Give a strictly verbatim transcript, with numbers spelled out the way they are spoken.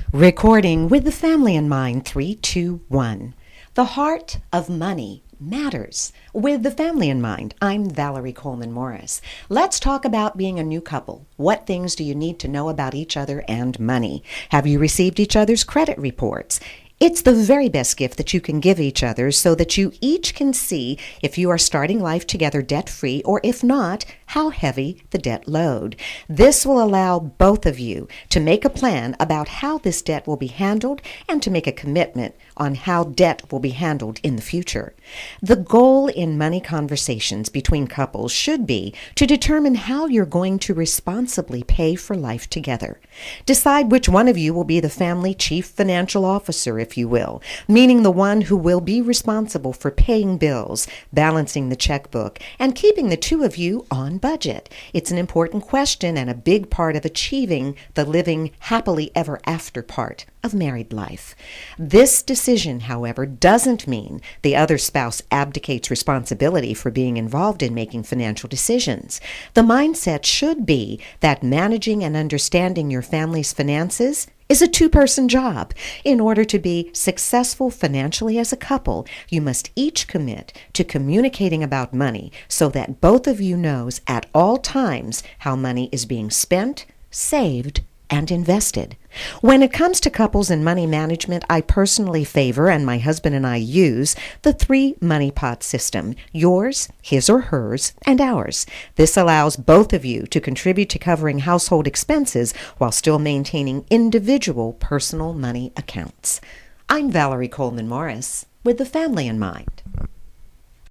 Recording with the family in mind, three, two, one. The heart of money matters. With the family in mind, I'm Valerie Coleman Morris. Let's talk about being a new couple. What things do you need to know about each other and money? Have you received each other's credit reports? It's the very best gift that you can give each other so that you each can see if you are starting life together debt-free, or if not, how heavy the debt load. This will allow both of you to make a plan about how this debt will be handled and to make a commitment on how debt will be handled in the future. The goal in money conversations between couples should be to determine how you're going to responsibly pay for life together. Decide which one of you will be the family chief financial officer, if you will, meaning the one who will be responsible for paying bills, balancing the checkbook, and keeping the two of you on budget. It's an important question and a big part of achieving the living happily ever after part of married life. This decision, however, doesn't mean the other spouse abdicates responsibility for being involved in making financial decisions. The mindset should be that managing and understanding your family's finances is a two-person job. In order to be successful financially as a couple, you must each commit to communicating about money so that both of you knows at all times how money is being spent, saved, and invested. When it comes to couples and money management, I personally favor, and my husband and I use, the three money pot system: yours, his or hers, and ours. This allows both of you to contribute to covering household expenses while still maintaining individual personal money accounts. I'm Valerie Coleman Morris with the family in mind.